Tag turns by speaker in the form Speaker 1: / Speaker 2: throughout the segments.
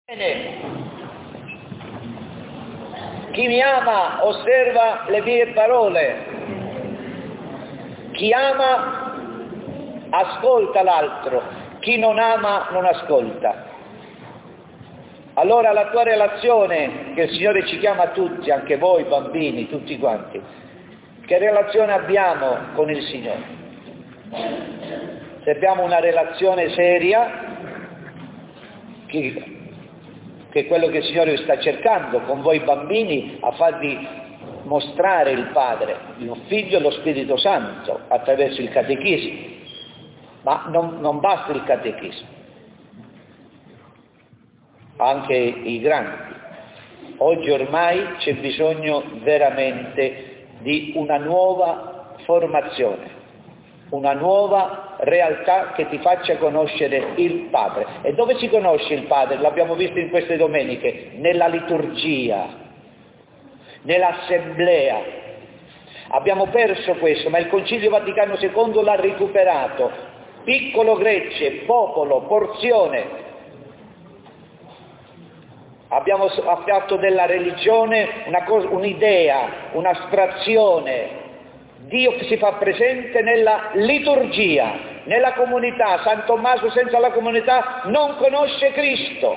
Speaker 1: Bene. Chi mi ama osserva le mie parole. Chi ama ascolta l'altro. Chi non ama non ascolta. Allora la tua relazione, che il Signore ci chiama tutti, anche voi bambini, tutti quanti, che relazione abbiamo con il Signore? Se abbiamo una relazione seria, che è quello che il Signore sta cercando con voi bambini, a farvi mostrare il Padre, il Figlio e lo Spirito Santo attraverso il catechismo. Ma non basta il catechismo, anche i grandi. Oggi ormai c'è bisogno veramente di una nuova formazione, una nuova realtà che ti faccia conoscere il Padre. E dove si conosce il Padre? L'abbiamo visto in queste domeniche, nella liturgia, nell'assemblea. Abbiamo perso questo, ma il Concilio Vaticano II l'ha recuperato. Piccolo gregge, popolo, porzione. Abbiamo fatto della religione un'idea, un'astrazione. Dio che si fa presente nella liturgia, nella comunità. San Tommaso senza la comunità non conosce Cristo.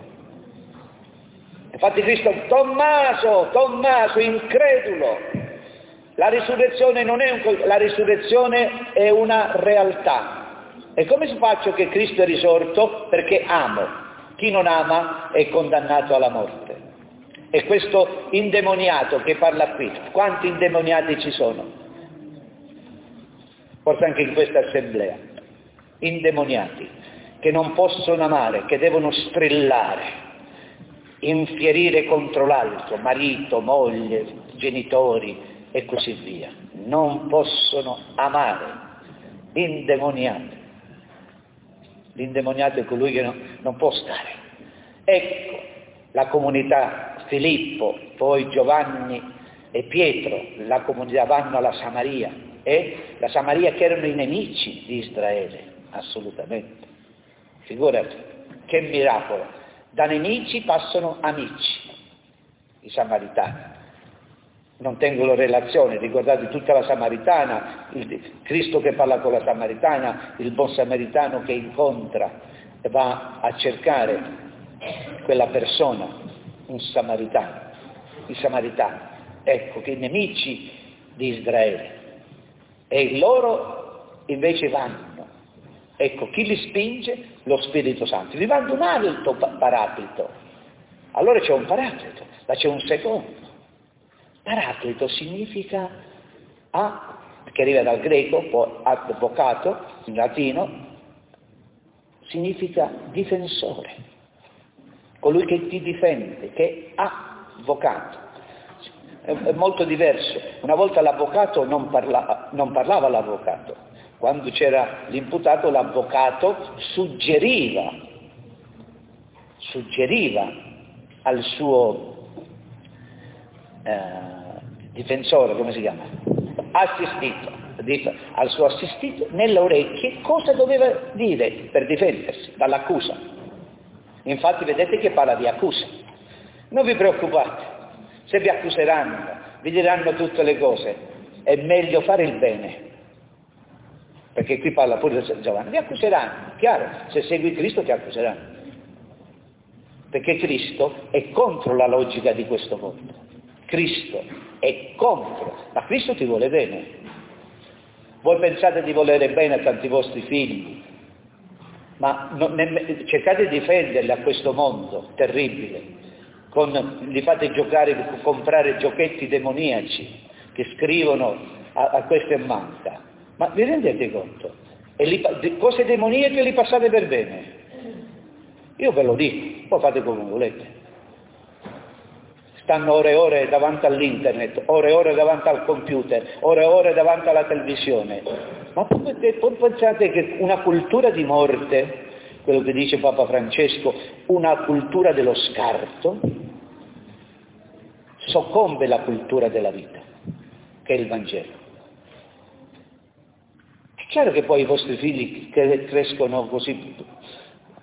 Speaker 1: Infatti Cristo, Tommaso, incredulo. La risurrezione non è la risurrezione è una realtà. E come si faccio che Cristo è risorto? Perché amo. Chi non ama è condannato alla morte. E questo indemoniato che parla qui, quanti indemoniati ci sono? Forse anche in questa assemblea, indemoniati, che non possono amare, che devono strillare, infierire contro l'altro, marito, moglie, genitori e così via. Non possono amare, indemoniati. L'indemoniato è colui che non può stare. Ecco la comunità, Filippo, poi Giovanni e Pietro, la comunità vanno alla Samaria. La Samaria che erano i nemici di Israele, assolutamente. Figurati, che miracolo. Da nemici passano amici, i samaritani. Non tengono relazione, ricordate tutta la Samaritana, il Cristo che parla con la Samaritana, il buon samaritano che incontra e va a cercare quella persona, un samaritano, i samaritani. Ecco che i nemici di Israele. E loro invece vanno. Ecco, chi li spinge? Lo Spirito Santo. Vi manda un altro paraclito. Allora c'è un paraclito, ma c'è un secondo. Paraclito significa che arriva dal greco, avvocato, in latino, significa difensore. Colui che ti difende, che è avvocato. È molto diverso. Una volta l'avvocato non parlava l'avvocato. Quando c'era l'imputato, l'avvocato suggeriva al suo difensore, come si chiama? Assistito, al suo assistito nelle orecchie cosa doveva dire per difendersi dall'accusa. Infatti vedete che parla di accusa. Non vi preoccupate. Se vi accuseranno, vi diranno tutte le cose, è meglio fare il bene. Perché qui parla pure Giovanni, vi accuseranno, chiaro, se segui Cristo ti accuseranno. Perché Cristo è contro la logica di questo mondo. Cristo è contro, ma Cristo ti vuole bene. Voi pensate di volere bene a tanti vostri figli, ma cercate di difenderli a questo mondo terribile. Li fate giocare, comprare giochetti demoniaci che scrivono a questo e manca. Ma vi rendete conto? Cose demoniache li passate per bene. Io ve lo dico, poi fate come volete. Stanno ore e ore davanti all'internet, ore e ore davanti al computer, ore e ore davanti alla televisione. Ma poi pensate che una cultura di morte, quello che dice Papa Francesco, una cultura dello scarto, soccombe la cultura della vita, che è il Vangelo. È chiaro che poi i vostri figli crescono così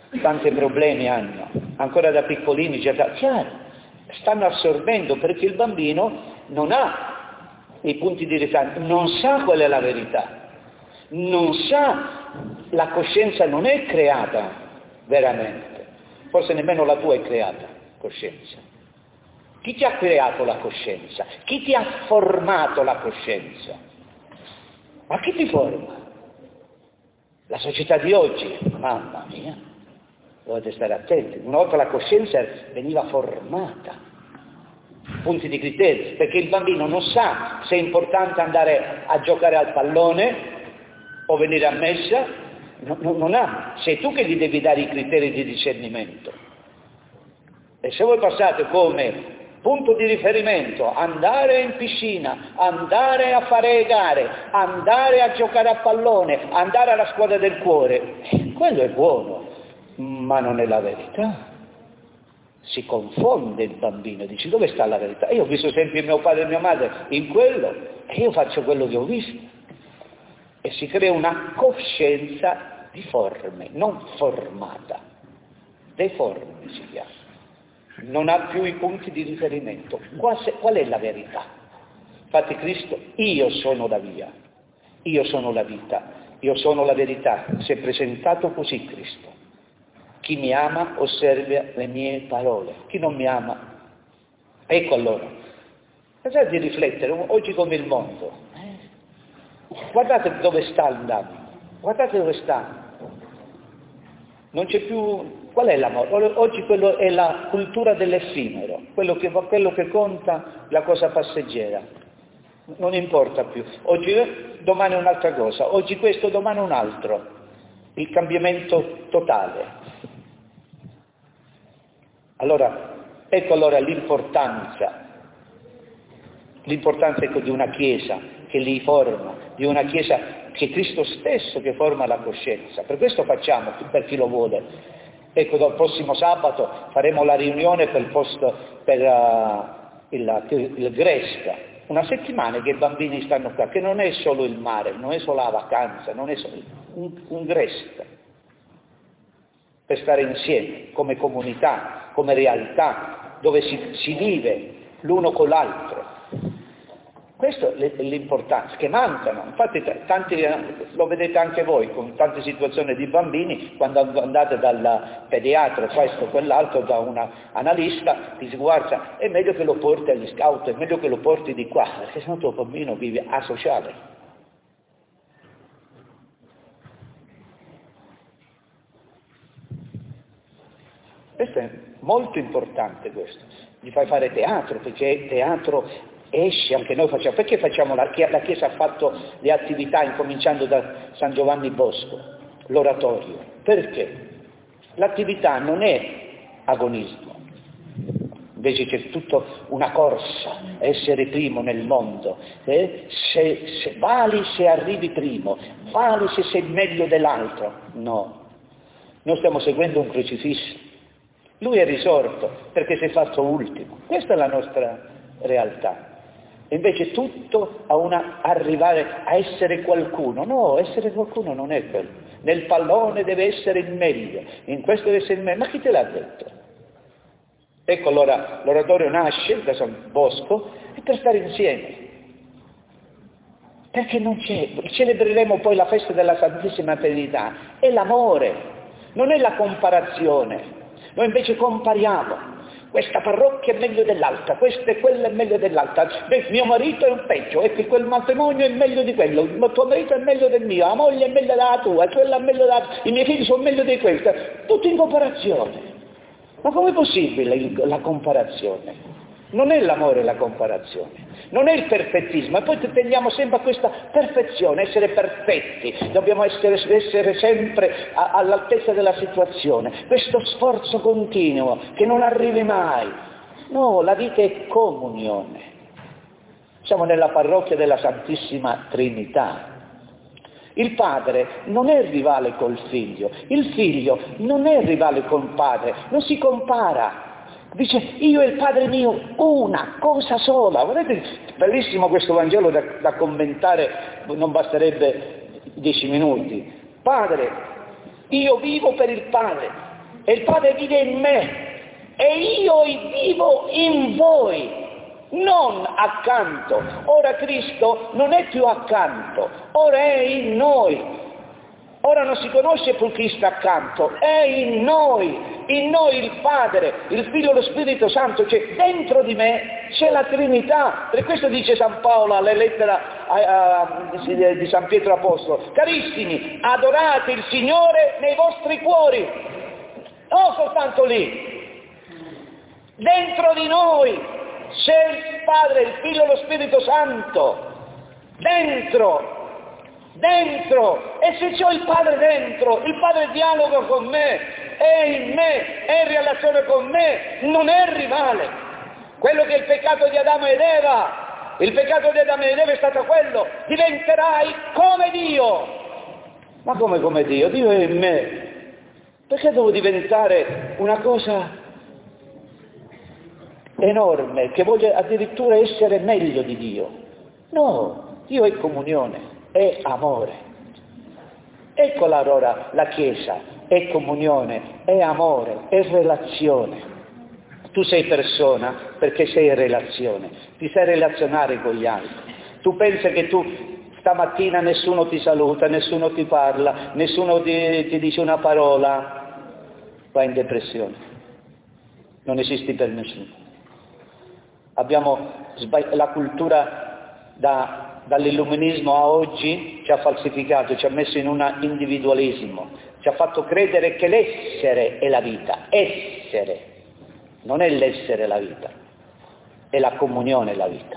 Speaker 1: tanti problemi hanno, ancora da piccolini, chiaro, stanno assorbendo perché il bambino non ha i punti di risalto, non sa qual è la verità, non sa, la coscienza non è creata veramente, forse nemmeno la tua è creata, coscienza. Chi ti ha creato la coscienza? Chi ti ha formato la coscienza? Ma chi ti forma? La società di oggi, mamma mia, dovete stare attenti, una volta la coscienza veniva formata. Punti di criterio, perché il bambino non sa se è importante andare a giocare al pallone o venire a messa, non ha, sei tu che gli devi dare i criteri di discernimento. E se voi passate come punto di riferimento andare in piscina, andare a fare gare, andare a giocare a pallone, andare alla scuola del cuore, quello è buono, ma non è la verità. Si confonde il bambino, dice dove sta la verità? Io ho visto sempre mio padre e mia madre in quello e io faccio quello che ho visto. E si crea una coscienza difforme, non formata, deforme si chiama. Non ha più i punti di riferimento. Qual è la verità? Infatti Cristo, io sono la via, io sono la vita, io sono la verità. Si è presentato così Cristo. Chi mi ama osserva le mie parole, chi non mi ama. Ecco allora, pensate di riflettere, oggi come il mondo, guardate dove sta andando, guardate dove sta. Non c'è più, qual è l'amore? Oggi quello è la cultura dell'effimero, quello che conta, la cosa passeggera, non importa più. Oggi, domani un'altra cosa, oggi questo, domani un altro, il cambiamento totale. Allora, ecco allora l'importanza ecco, di una Chiesa che li forma, di una Chiesa che è Cristo stesso che forma la coscienza. Per questo facciamo, per chi lo vuole. Ecco, dal prossimo sabato faremo la riunione per il Gresca, una settimana che i bambini stanno qua, che non è solo il mare, non è solo la vacanza, non è solo un Gresca. Per stare insieme, come comunità, come realtà, dove si vive l'uno con l'altro. Questa è l'importanza, che mancano. Infatti tanti, lo vedete anche voi, con tante situazioni di bambini, quando andate dal pediatra, questo, quell'altro, da un analista, ti dice guarda, è meglio che lo porti agli scout, è meglio che lo porti di qua, perché sennò tuo bambino vive asociale. Questo è molto importante questo, gli fai fare teatro, perché teatro esce, anche noi facciamo, perché facciamo la Chiesa ha fatto le attività incominciando da San Giovanni Bosco, l'oratorio, perché? L'attività non è agonismo, invece c'è tutta una corsa, essere primo nel mondo, se vali se arrivi primo, vali se sei meglio dell'altro, no, noi stiamo seguendo un crocifisso. Lui è risorto perché si è fatto ultimo. Questa è la nostra realtà. E invece tutto arrivare a essere qualcuno. No, essere qualcuno non è quello. Nel pallone deve essere il meglio, in questo deve essere il meglio. Ma chi te l'ha detto? Ecco allora l'oratorio nasce da San Bosco e per stare insieme. Perché non c'è. Celebreremo poi la festa della Santissima Trinità. È l'amore, non è la comparazione. Noi invece compariamo, questa parrocchia è meglio dell'altra, questa e quella è meglio dell'altra, mio marito è un peggio, e quel matrimonio è meglio di quello, il tuo marito è meglio del mio, la moglie è meglio della tua, quella è meglio della tua, i miei figli sono meglio di questa, tutto in comparazione. Ma com'è possibile la comparazione? Non è l'amore la comparazione, non è il perfettismo, e poi tendiamo sempre a questa perfezione, essere perfetti, dobbiamo essere sempre all'altezza della situazione, questo sforzo continuo che non arrivi mai. No, la vita è comunione. Siamo nella parrocchia della Santissima Trinità. Il padre non è rivale col figlio, il figlio non è rivale col padre, non si compara. Dice, io e il Padre mio, una cosa sola. Guardate, bellissimo questo Vangelo da commentare, non basterebbe 10 minuti. Padre, io vivo per il Padre, e il Padre vive in me e io vivo in voi, non accanto. Ora Cristo non è più accanto, ora è in noi. Ora non si conosce più Cristo accanto, è in noi il Padre, il Figlio e lo Spirito Santo, cioè dentro di me c'è la Trinità. Per questo dice San Paolo alla lettera di San Pietro Apostolo: carissimi, adorate il Signore nei vostri cuori, non soltanto lì, dentro di noi c'è il Padre, il Figlio e lo Spirito Santo, dentro, e se c'ho il Padre dentro, il Padre dialoga con me, è in me, è in relazione con me, non è rivale. Quello che è il peccato di Adamo ed Eva, il peccato di Adamo ed Eva è stato quello: diventerai come Dio. Ma come Dio? Dio è in me. Perché devo diventare una cosa enorme, che voglio addirittura essere meglio di Dio? No, Dio è comunione, è amore. Eccola allora la Chiesa, è comunione, è amore, è relazione. Tu sei persona perché sei in relazione, ti sai relazionare con gli altri. Tu pensi che tu stamattina nessuno ti saluta, nessuno ti parla, nessuno ti dice una parola, vai in depressione, non esisti per nessuno. Abbiamo la cultura dall'illuminismo a oggi ci ha falsificato, ci ha messo in un individualismo, ci ha fatto credere che l'essere è la vita. Essere non è l'essere la vita, è la comunione la vita.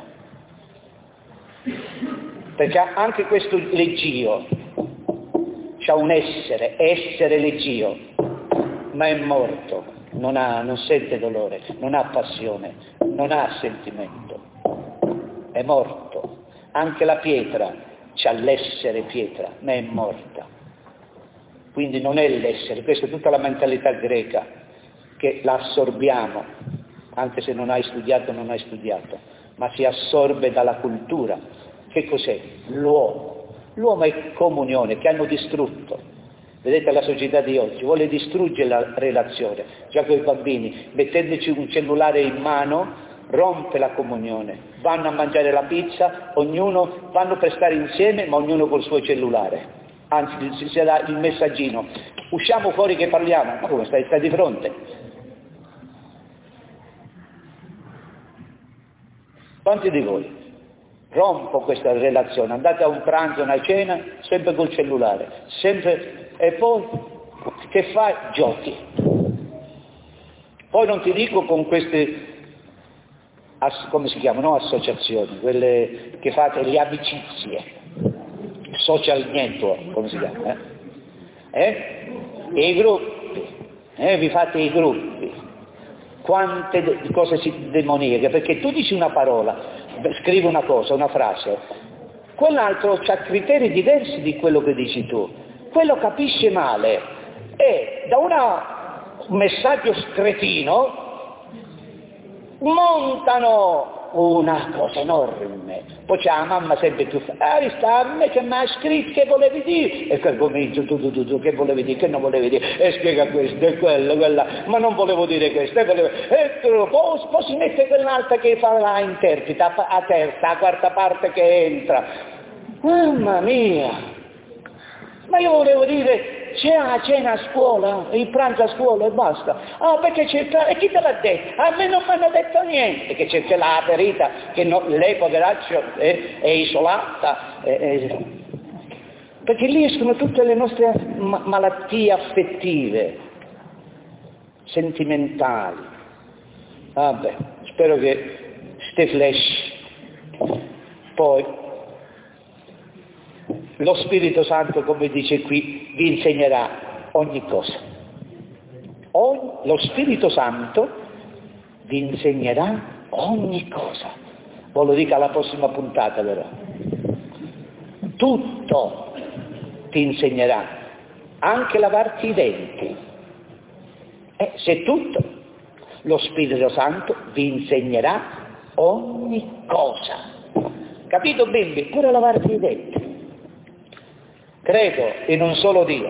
Speaker 1: Perché anche questo leggio c'ha un essere leggio, ma è morto, non sente dolore, non ha passione, non ha sentimento, è morto. Anche la pietra c'ha l'essere pietra, ma è morta. Quindi non è l'essere, questa è tutta la mentalità greca, che la assorbiamo, anche se non hai studiato, ma si assorbe dalla cultura. Che cos'è? L'uomo. L'uomo è comunione, che hanno distrutto. Vedete la società di oggi, vuole distruggere la relazione, già con i bambini, mettendoci un cellulare in mano, rompe la comunione, vanno a mangiare la pizza, vanno per stare insieme, ma ognuno col suo cellulare, anzi si dà il messaggino, usciamo fuori che parliamo, ma come stai di fronte? Quanti di voi rompo questa relazione, andate a un pranzo, una cena, sempre col cellulare, sempre, e poi che fai? Giochi. Poi non ti dico con queste come si chiamano? Associazioni, quelle che fate le amicizie, social network, come si chiama? E i gruppi, vi fate i gruppi, quante cose demoniache, perché tu dici una parola, scrivi una cosa, una frase, quell'altro ha criteri diversi di quello che dici tu, quello capisce male e da un messaggio scretino montano una cosa enorme. Poi c'è la mamma sempre più sta a me che mi ha scritto, che volevi dire? E quel pomeriggio tu, che volevi dire, che non volevi dire? E spiega questo e quello, quella, ma non volevo dire questo, e poi si mette quell'altra che fa la interpreta, a terza, a quarta parte che entra. Mamma mia! Ma io volevo dire, c'è la cena a scuola, il pranzo a scuola e basta. Ah, perché c'è e chi te l'ha detto? A me non mi hanno detto niente, che c'è la ferita, che lei poveraccio è isolata. Perché lì escono tutte le nostre malattie affettive, sentimentali. Vabbè, spero che ste flash. Poi lo Spirito Santo, come dice qui, vi insegnerà ogni cosa. Lo Spirito Santo vi insegnerà ogni cosa. Ve lo dico alla prossima puntata però. Tutto ti insegnerà, anche lavarti i denti. Se tutto, lo Spirito Santo vi insegnerà ogni cosa. Capito bimbi? Pure lavarti i denti. Credo in un solo Dio,